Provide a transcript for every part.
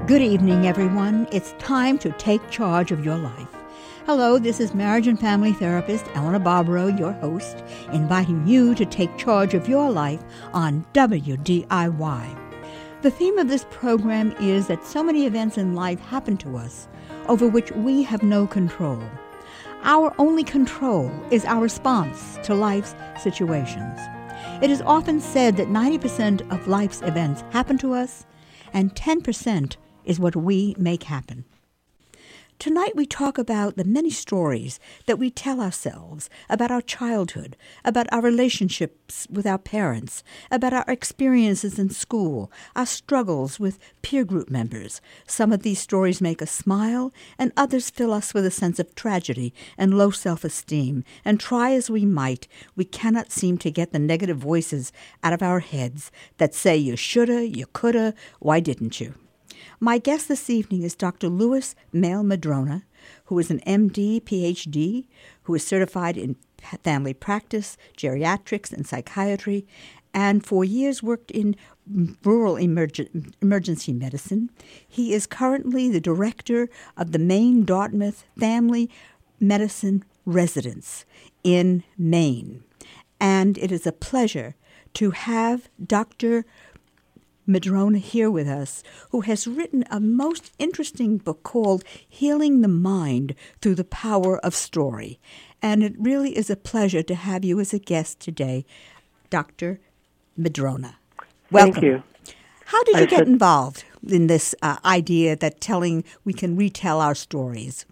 Good evening, everyone. It's time to take charge of your life. Hello, this is marriage and family therapist Eleanor Barbaro, your host, inviting you to take charge of your life on WDIY. The theme of this program is that so many events in life happen to us over which we have no control. Our only control is our response to life's situations. It is often said that 90% of life's events happen to us, and 10% is what we make happen. Tonight we talk about the many stories that we tell ourselves about our childhood, about our relationships with our parents, about our experiences in school, our struggles with peer group members. Some of these stories make us smile, and others fill us with a sense of tragedy and low self-esteem. And try as we might, we cannot seem to get the negative voices out of our heads that say you shoulda, you coulda, why didn't you? My guest this evening is Dr. Louis Maile-Madrona, who is an MD, PhD, who is certified in family practice, geriatrics, and psychiatry, and for years worked in rural emergency medicine. He is currently the director of the Maine Dartmouth Family Medicine Residence in Maine. And it is a pleasure to have Dr. Madrona here with us, who has written a most interesting book called Healing the Mind Through the Power of Story. And it really is a pleasure to have you as a guest today, Dr. Madrona. Welcome. Thank you. How did you get involved in this idea that we can retell our stories?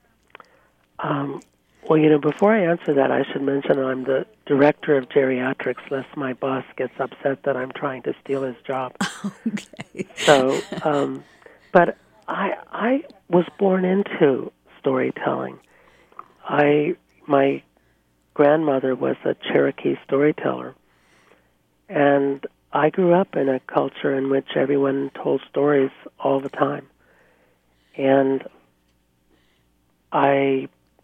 Well, before I answer that, I should mention I'm the director of geriatrics, lest my boss gets upset that I'm trying to steal his job. Okay. So, but I was born into storytelling. My grandmother was a Cherokee storyteller, and I grew up in a culture in which everyone told stories all the time. And I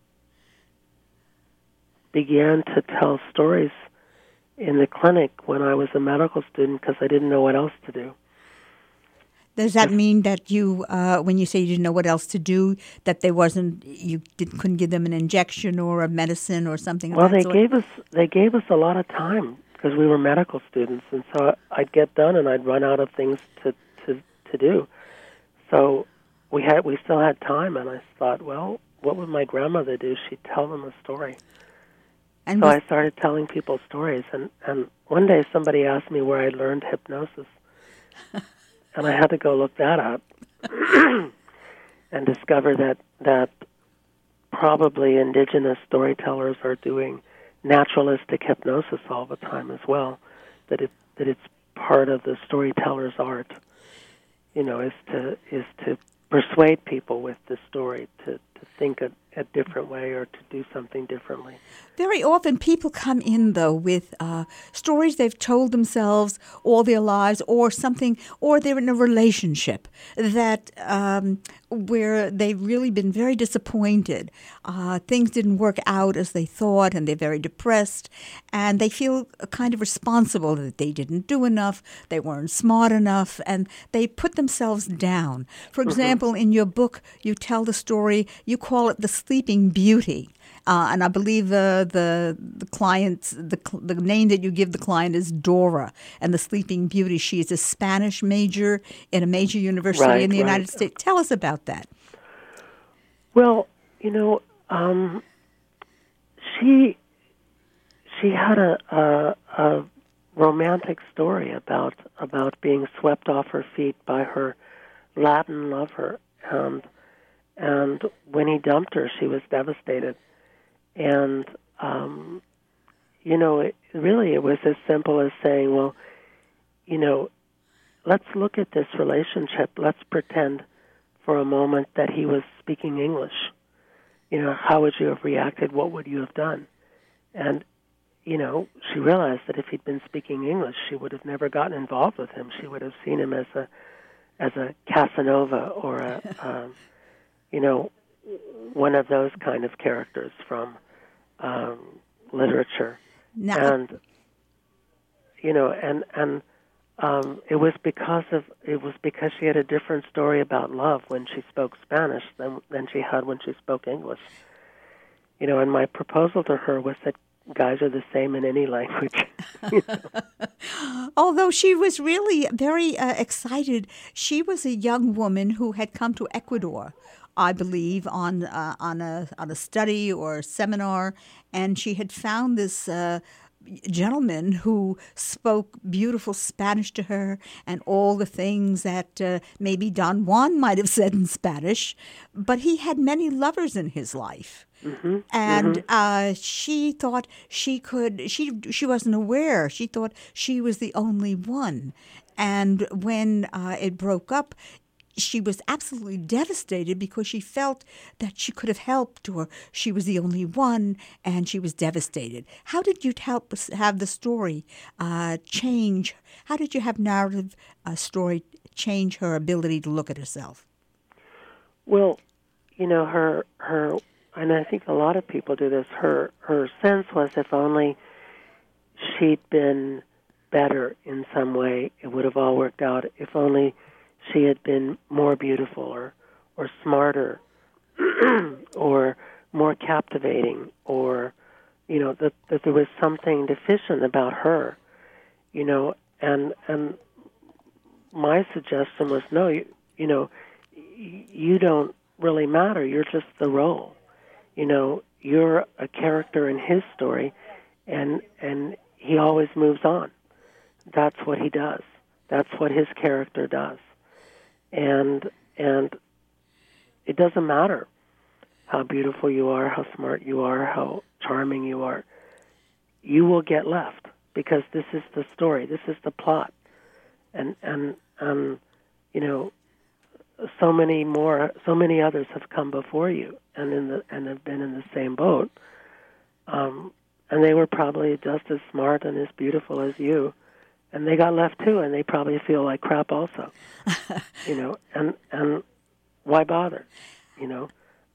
began to tell stories in the clinic when I was a medical student because I didn't know what else to do. Does that mean that you, when you say you didn't know what else to do, that couldn't give them an injection or a medicine or something? Well, they gave us a lot of time because we were medical students, and so I'd get done and I'd run out of things to do. So we still had time, and I thought, well, what would my grandmother do? She'd tell them a story. And so I started telling people stories, and one day somebody asked me where I learned hypnosis, and I had to go look that up and discover that probably indigenous storytellers are doing naturalistic hypnosis all the time as well, that it's part of the storyteller's art, is to persuade people with the story to think a different way or to do something differently. Very often people come in, though, with stories they've told themselves all their lives or something, or they're in a relationship that where they've really been very disappointed. Things didn't work out as they thought, and they're very depressed, and they feel kind of responsible that they didn't do enough, they weren't smart enough, and they put themselves down. For example, in your book, you tell the story, you call it The Sleeping Beauty. And I believe the client's the name that you give the client is Dora, and the Sleeping Beauty. She is a Spanish major in a major university in the United States. Tell us about that. Well, she had a romantic story about being swept off her feet by her Latin lover, and when he dumped her, she was devastated. And, it was as simple as saying, well, let's look at this relationship. Let's pretend for a moment that he was speaking English. How would you have reacted? What would you have done? And, she realized that if he'd been speaking English, she would have never gotten involved with him. She would have seen him as a Casanova or one of those kind of characters from literature. Now, and it was because she had a different story about love when she spoke Spanish than she had when she spoke English. You know, and my proposal to her was that guys are the same in any language. You know? Although she was really very excited. She was a young woman who had come to Ecuador, I believe, on a study or a seminar, and she had found this gentleman who spoke beautiful Spanish to her and all the things that maybe Don Juan might have said in Spanish, but he had many lovers in his life. Mm-hmm. And Mm-hmm. she thought she wasn't aware. She thought she was the only one. And when it broke up, she was absolutely devastated because she felt that she could have helped, or she was the only one, and she was devastated. How did you help have the story change? How did you have narrative story change her ability to look at herself? Well, you know, her, and I think a lot of people do this. Her sense was if only she'd been better in some way, it would have all worked out. If only she had been more beautiful or smarter or more captivating, or, you know, that there was something deficient about her, you know, and my suggestion was, no, you know, you don't really matter. You're just the role. You know, you're a character in his story, and he always moves on. That's what he does. That's what his character does. And it doesn't matter how beautiful you are, how smart you are, how charming you are. You will get left because this is the story. This is the plot. And you know, so many others have come before you and have been in the same boat. And they were probably just as smart and as beautiful as you. And they got left too, and they probably feel like crap also, you know. And why bother, you know?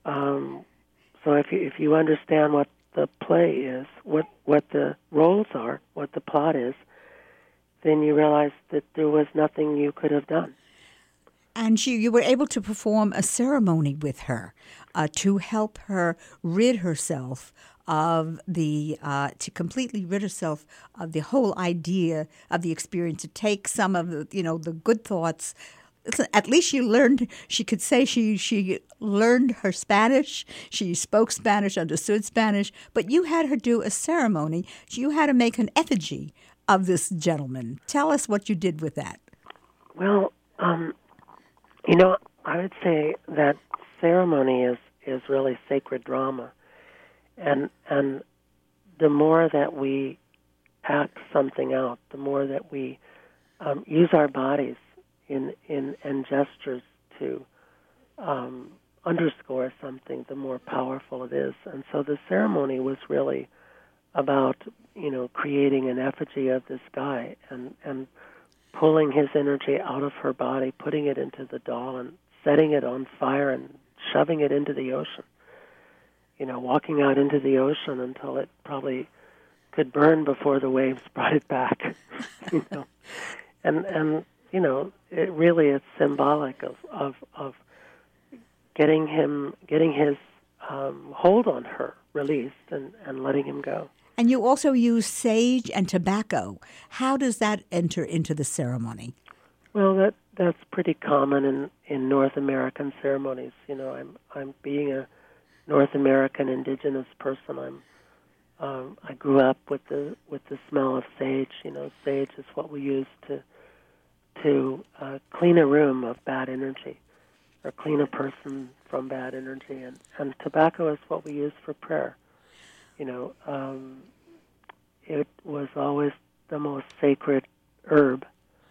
So if you understand what the play is, what the roles are, what the plot is, then you realize that there was nothing you could have done. And you were able to perform a ceremony with her to help her rid herself of to completely rid herself of the whole idea of the experience, to take some of the, you know, the good thoughts. At least she could say she learned her Spanish, she spoke Spanish, understood Spanish, but you had her do a ceremony. You had to make an effigy of this gentleman. Tell us what you did with that. Well, you know, I would say that ceremony is really sacred drama. And the more that we act something out, the more that we use our bodies in gestures to underscore something, the more powerful it is. And so the ceremony was really about, you know, creating an effigy of this guy and pulling his energy out of her body, putting it into the doll and setting it on fire and shoving it into the ocean. You know, walking out into the ocean until it probably could burn before the waves brought it back. You know, and you know, it really is symbolic of getting his hold on her released and letting him go. And you also use sage and tobacco. How does that enter into the ceremony? Well, that's pretty common in North American ceremonies. You know, I'm being a North American indigenous person. I grew up with the smell of sage. You know, sage is what we use to clean a room of bad energy, or clean a person from bad energy, and tobacco is what we use for prayer. You know, it was always the most sacred herb,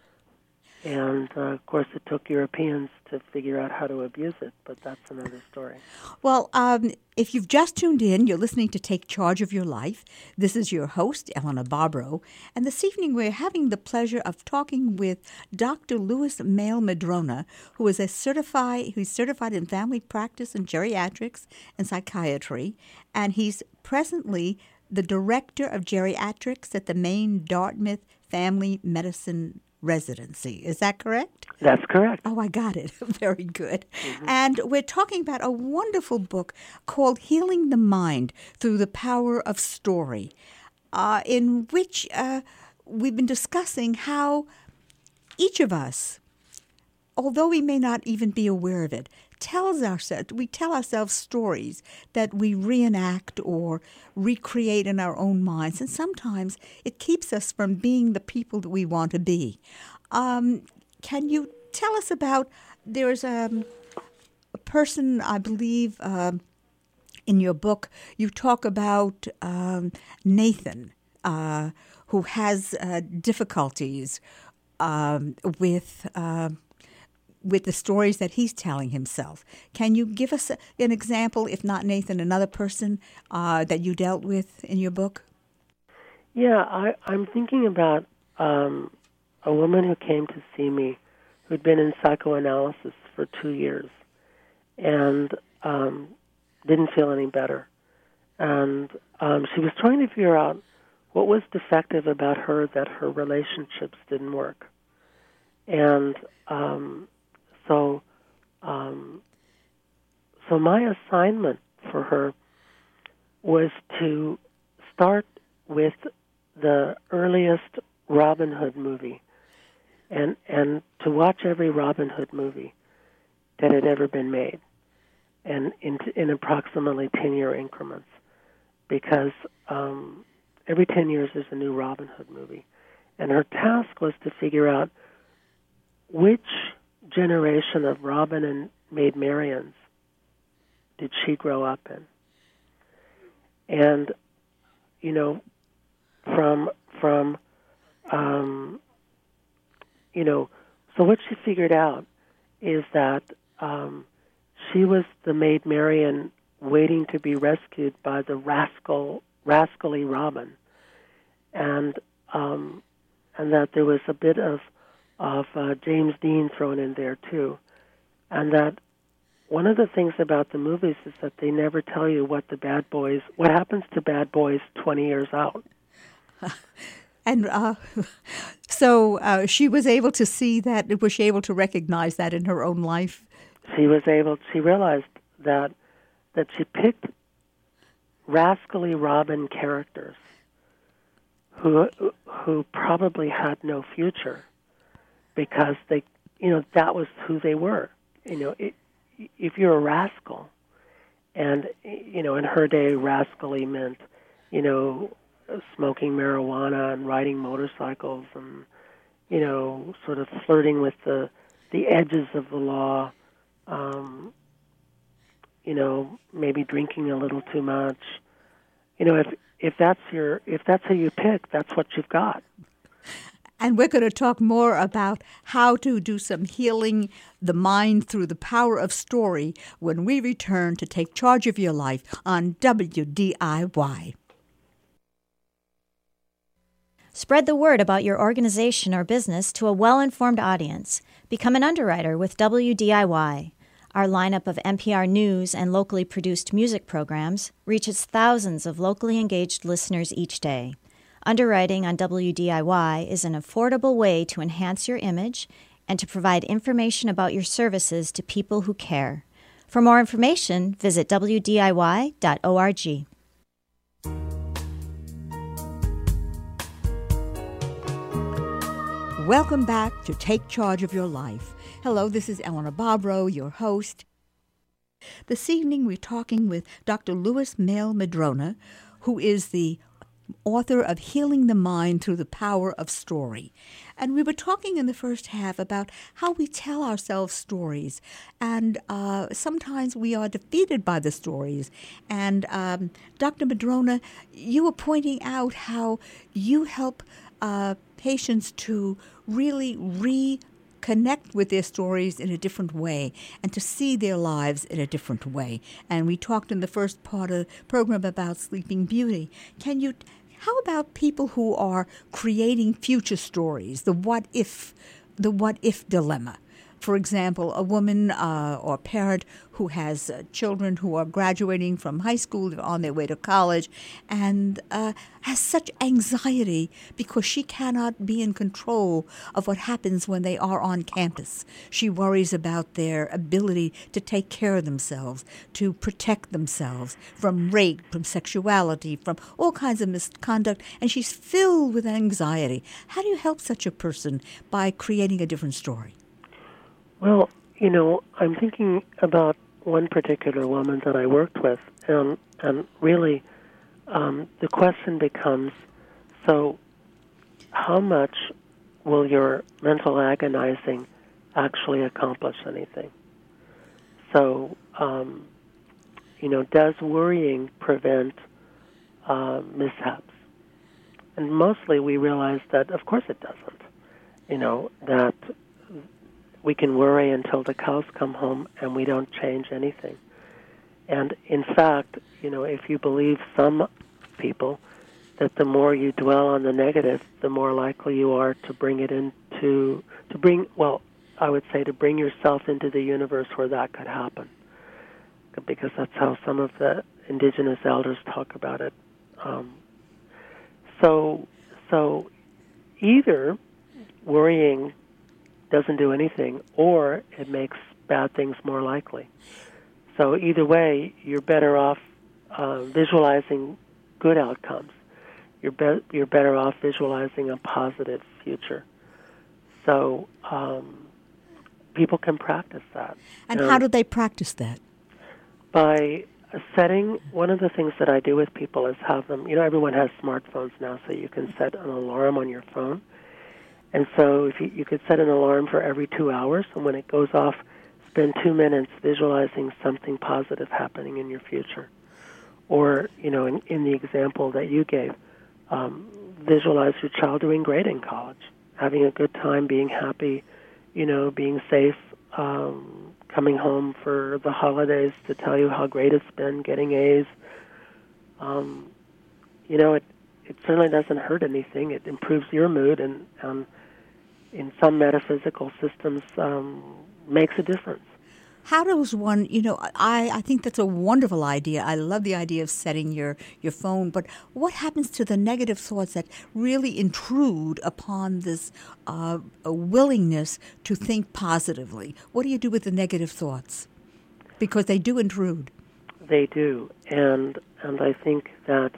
and of course it took Europeans to figure out how to abuse it, but that's another story. Well, if you've just tuned in, you're listening to Take Charge of Your Life. This is your host, Elena Barbaro, and this evening we're having the pleasure of talking with Dr. Luis Mael-Madrona, who's certified in family practice and geriatrics and psychiatry, and he's presently the director of geriatrics at the Maine Dartmouth Family Medicine residency. Is that correct? That's correct. Oh, I got it. Very good. Mm-hmm. And we're talking about a wonderful book called Healing the Mind Through the Power of Story, in which we've been discussing how each of us, although we may not even be aware of it, we tell ourselves stories that we reenact or recreate in our own minds, and sometimes it keeps us from being the people that we want to be. Can you tell us about, there's a person, I believe, in your book, you talk about Nathan, who has difficulties with the stories that he's telling himself. Can you give us an example, if not Nathan, another person that you dealt with in your book? Yeah, I'm thinking about a woman who came to see me who'd been in psychoanalysis for 2 years and didn't feel any better. And she was trying to figure out what was defective about her that her relationships didn't work. And so my assignment for her was to start with the earliest Robin Hood movie and to watch every Robin Hood movie that had ever been made, and in approximately 10-year increments, because every 10 years there's a new Robin Hood movie. And her task was to figure out which generation of Robin and Maid Marians did she grow up in. And, you know, so what she figured out is that she was the Maid Marian waiting to be rescued by the rascally Robin, and that there was a bit of James Dean thrown in there too, and that one of the things about the movies is that they never tell you what happens to bad boys 20 years out. And so she was able to see that. Was she able to recognize that in her own life? She realized that she picked rascally Robin characters who probably had no future, because they, that was who they were. If you're a rascal, and in her day, rascally meant, smoking marijuana and riding motorcycles and, sort of flirting with the edges of the law, maybe drinking a little too much. If that's who you pick, that's what you've got. And we're going to talk more about how to do some healing the mind through the power of story when we return to Take Charge of Your Life on WDIY. Spread the word about your organization or business to a well-informed audience. Become an underwriter with WDIY. Our lineup of NPR news and locally produced music programs reaches thousands of locally engaged listeners each day. Underwriting on WDIY is an affordable way to enhance your image and to provide information about your services to people who care. For more information, visit WDIY.org. Welcome back to Take Charge of Your Life. Hello, this is Eleanor Bobrow, your host. This evening we're talking with Dr. Louis Maile-Madrona, who is the author of Healing the Mind Through the Power of Story. And we were talking in the first half about how we tell ourselves stories, and sometimes we are defeated by the stories. And Dr. Madrona, you were pointing out how you help patients to really reconnect with their stories in a different way and to see their lives in a different way. And we talked in the first part of the program about Sleeping Beauty. How about people who are creating future stories, the what if dilemma? for example, a woman or parent who has children who are graduating from high school on their way to college and has such anxiety because she cannot be in control of what happens when they are on campus. She worries about their ability to take care of themselves, to protect themselves from rape, from sexuality, from all kinds of misconduct, and she's filled with anxiety. How do you help such a person by creating a different story? Well, I'm thinking about one particular woman that I worked with, and really the question becomes, so how much will your mental agonizing actually accomplish anything? So, does worrying prevent mishaps? And mostly we realize that, of course, it doesn't. That we can worry until the cows come home and we don't change anything. And in fact, if you believe some people that the more you dwell on the negative, the more likely you are to bring yourself into the universe where that could happen. Because that's how some of the indigenous elders talk about it. So either worrying doesn't do anything, or it makes bad things more likely. So either way, you're better off visualizing good outcomes. You're better off visualizing a positive future. So people can practice that. And how do they practice that? By setting, one of the things that I do with people is have them, everyone has smartphones now, so you can set an alarm on your phone. And so if you could set an alarm for every 2 hours, and when it goes off, spend 2 minutes visualizing something positive happening in your future. Or, in the example that you gave, visualize your child doing great in college, having a good time, being happy, being safe, coming home for the holidays to tell you how great it's been, getting A's. It certainly doesn't hurt anything. It improves your mood, and in some metaphysical systems makes a difference. How does one, I think that's a wonderful idea. I love the idea of setting your phone, but what happens to the negative thoughts that really intrude upon this a willingness to think positively? What do you do with the negative thoughts? Because they do intrude. They do, and I think that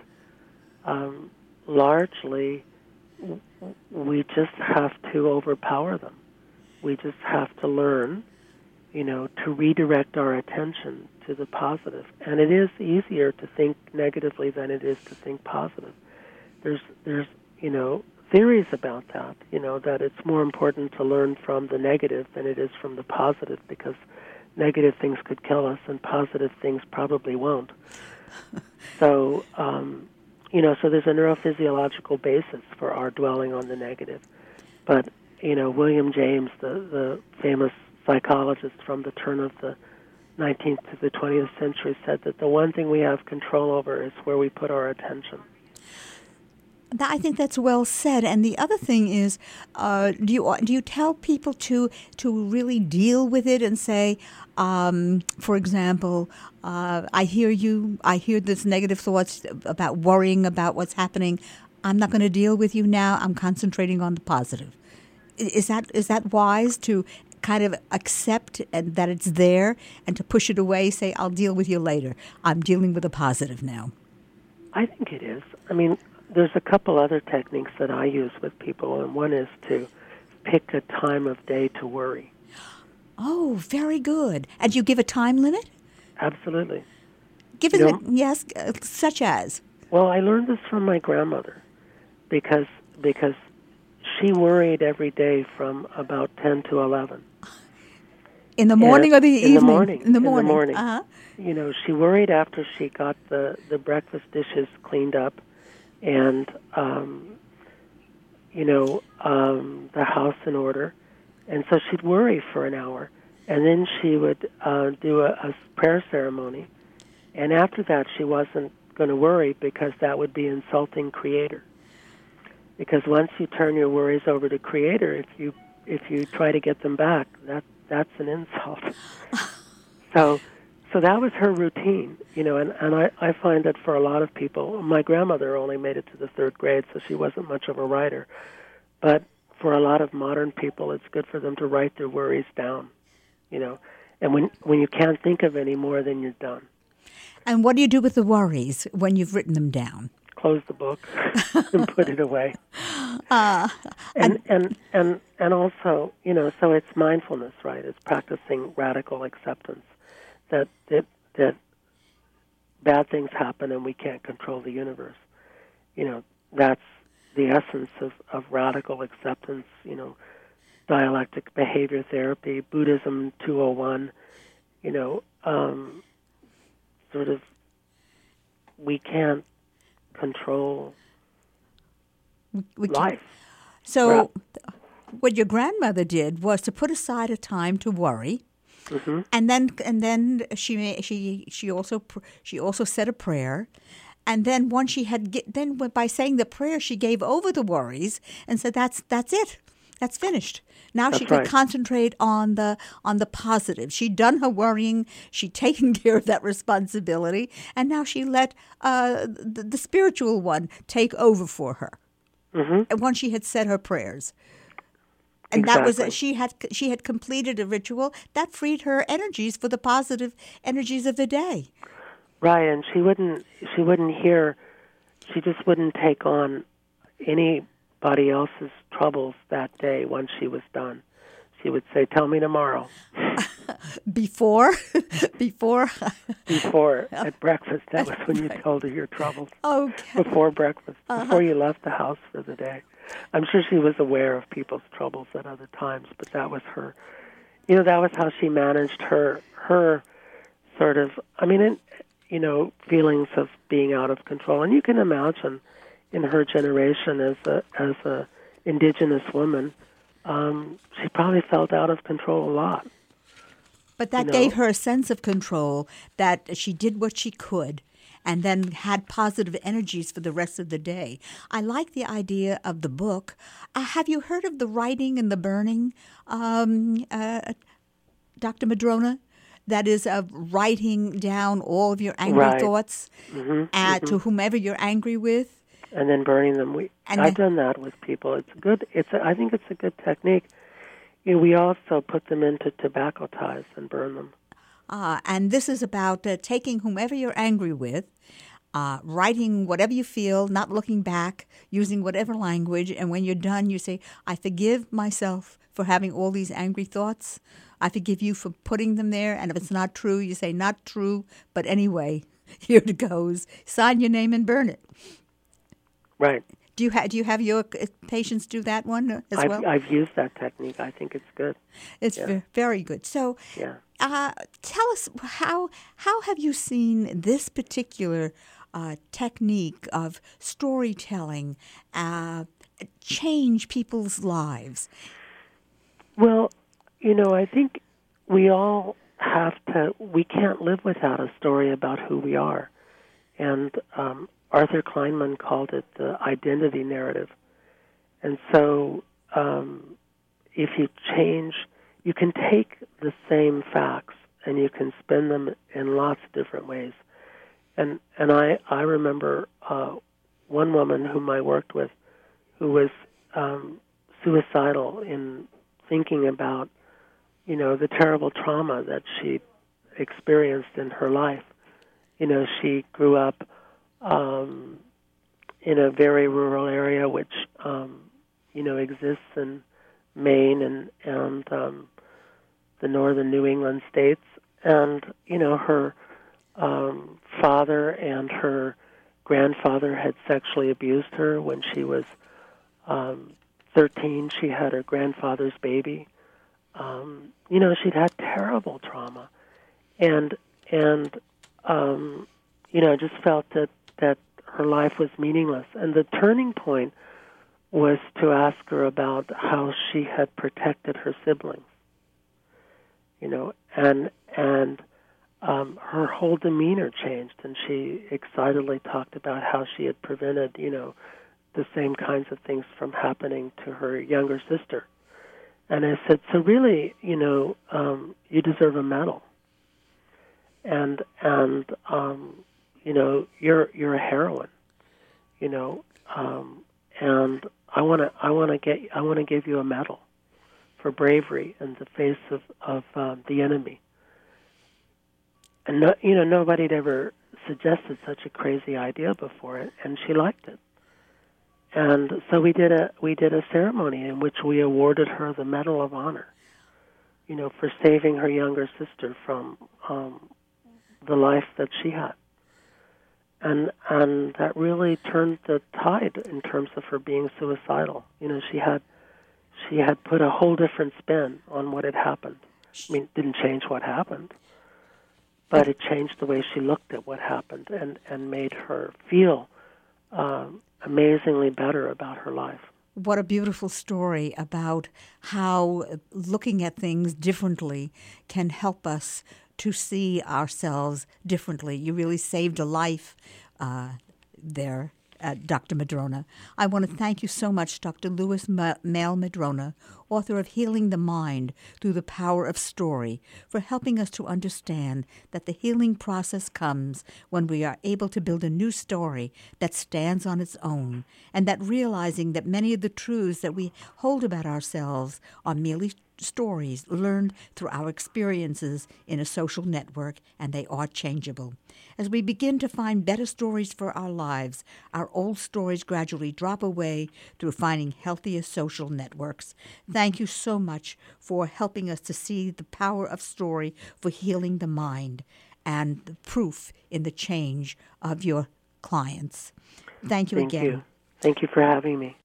largely we just have to overpower them. We just have to learn, to redirect our attention to the positive. And it is easier to think negatively than it is to think positive. There's theories about that, that it's more important to learn from the negative than it is from the positive, because negative things could kill us and positive things probably won't. So, so there's a neurophysiological basis for our dwelling on the negative. But, William James, the famous psychologist from the turn of the 19th to the 20th century, said that the one thing we have control over is where we put our attention. I think that's well said. And the other thing is, do you tell people to really deal with it and say, for example, I hear this negative thoughts about worrying about what's happening. I'm not going to deal with you now. I'm concentrating on the positive. Is that wise to kind of accept that it's there and to push it away, say, I'll deal with you later. I'm dealing with the positive now? I think it is. I mean, there's a couple other techniques that I use with people, and one is to pick a time of day to worry. Oh, very good. And you give a time limit? Absolutely. Give us yes, such as? Well, I learned this from my grandmother because she worried every day from about 10 to 11. In the morning or the evening? In the morning. Uh-huh. She worried after she got the breakfast dishes cleaned up and, the house in order. And so she'd worry for an hour. And then she would do a prayer ceremony. And after that, she wasn't going to worry because that would be insulting Creator. Because once you turn your worries over to Creator, if you if you try to get them back, that's an insult. So that was her routine, and I find that for a lot of people, my grandmother only made it to the 3rd grade, so she wasn't much of a writer. But for a lot of modern people, it's good for them to write their worries down, And when you can't think of any more, then you're done. And what do you do with the worries when you've written them down? Close the book and put it away. And also, so it's mindfulness, right? It's practicing radical acceptance that bad things happen and we can't control the universe. That's the essence of radical acceptance, dialectic behavior therapy, Buddhism 201, sort of we can't control life. So what your grandmother did was to put aside a time to worry, and then she also said a prayer, and then once she had by saying the prayer she gave over the worries and said that's it. That's finished. Now she could concentrate on the positive. She'd done her worrying. She'd taken care of that responsibility, and now she let the spiritual one take over for her. And once she had said her prayers, and that was she had completed a ritual that freed her energies for the positive energies of the day. Right, and she wouldn't hear. She just wouldn't take on anybody else's troubles that day. Once she was done, she would say, "Tell me tomorrow." Before at breakfast. That was when you told her your troubles. Okay. Before breakfast, before you left the house for the day. I'm sure she was aware of people's troubles at other times, but that was her. That was how she managed her sort of. Feelings of being out of control, and you can imagine, in her generation as a indigenous woman, she probably felt out of control a lot. But that gave her a sense of control, that she did what she could and then had positive energies for the rest of the day. I like the idea of the book. Have you heard of the writing and the burning, Dr. Madrona? That is writing down all of your angry thoughts to whomever you're angry with. And then burning them. I've done that with people. It's good. I think it's a good technique. We also put them into tobacco ties and burn them. And this is about taking whomever you're angry with, writing whatever you feel, not looking back, using whatever language, and when you're done, you say, "I forgive myself for having all these angry thoughts. I forgive you for putting them there." And if it's not true, you say, "Not true, but anyway, here it goes." Sign your name and burn it. Right. Do you have your patients do that one as well? I've used that technique. I think it's good. It's very good. So, tell us how have you seen this particular technique of storytelling change people's lives? Well, I think we all we can't live without a story about who we are. And Arthur Kleinman called it the identity narrative. And so if you can take the same facts and you can spin them in lots of different ways. And I remember one woman whom I worked with who was suicidal in thinking about, the terrible trauma that she experienced in her life. She grew up in a very rural area, which exists in Maine and the northern New England states, and her father and her grandfather had sexually abused her when she was 13. She had her grandfather's baby. She'd had terrible trauma, and just felt that her life was meaningless. And the turning point was to ask her about how she had protected her siblings, and her whole demeanor changed, and she excitedly talked about how she had prevented, the same kinds of things from happening to her younger sister. And I said, so really, you deserve a medal. And you're a heroine, and I want to give you a medal for bravery in the face of the enemy. And nobody had ever suggested such a crazy idea before, and she liked it. And so we did a ceremony in which we awarded her the Medal of Honor, for saving her younger sister from the life that she had. And that really turned the tide in terms of her being suicidal. She had put a whole different spin on what had happened. I mean, it didn't change what happened, but it changed the way she looked at what happened and made her feel amazingly better about her life. What a beautiful story about how looking at things differently can help us to see ourselves differently. You really saved a life there, Dr. Madrona. I want to thank you so much, Dr. Louis Maile Madrona, author of Healing the Mind Through the Power of Story, for helping us to understand that the healing process comes when we are able to build a new story that stands on its own, and that realizing that many of the truths that we hold about ourselves are merely stories learned through our experiences in a social network, and they are changeable. As we begin to find better stories for our lives, our old stories gradually drop away through finding healthier social networks. Thank you so much for helping us to see the power of story for healing the mind and the proof in the change of your clients. Thank you again. Thank you. Thank you for having me.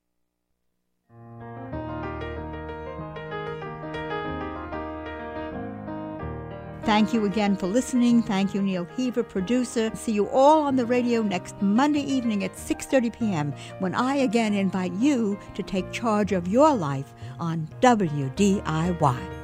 Thank you again for listening. Thank you, Neil Heaver, producer. See you all on the radio next Monday evening at 6:30 p.m. when I again invite you to take charge of your life on WDIY.